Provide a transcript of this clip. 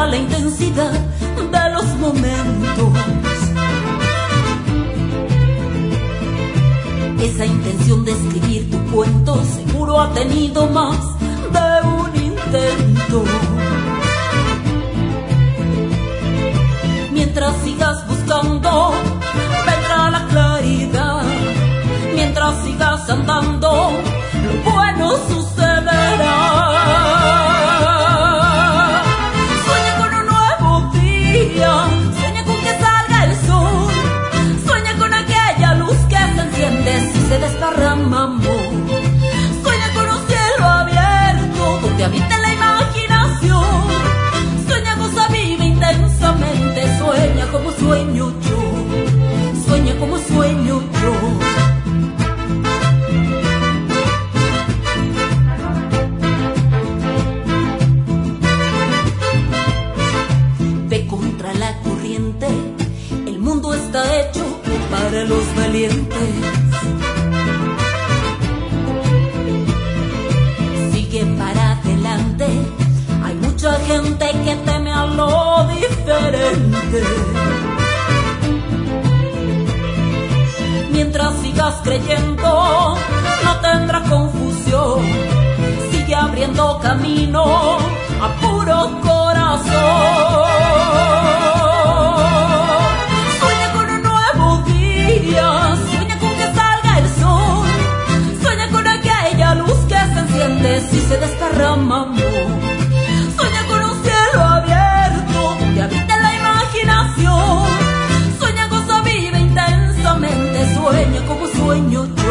a la intensidad de los momentos. Esa intención de escribir tu cuento seguro ha tenido más de un intento. Mientras sigas buscando, vendrá la claridad. Mientras sigas andando, lo bueno sucederá. Sueña con un nuevo día, sueña con que salga el sol, sueña con aquella luz que se enciende si se desparrama amor. Sueña con un cielo abierto donde habita la imaginación. Sueña, goza, vive intensamente, sueña como sueño yo, sueña como sueño yo. Contra la corriente, el mundo está hecho para los valientes. Sigue para adelante, hay mucha gente que teme a lo diferente. Mientras sigas creyendo, no tendrás confusión. Sigue abriendo camino a puro corazón. Sueña con un nuevo día, sueña con que salga el sol, sueña con aquella luz que se enciende si se desparrama amor. Sueña con un cielo abierto donde habita la imaginación. Sueña, goza, vive intensamente, sueña como sueño yo.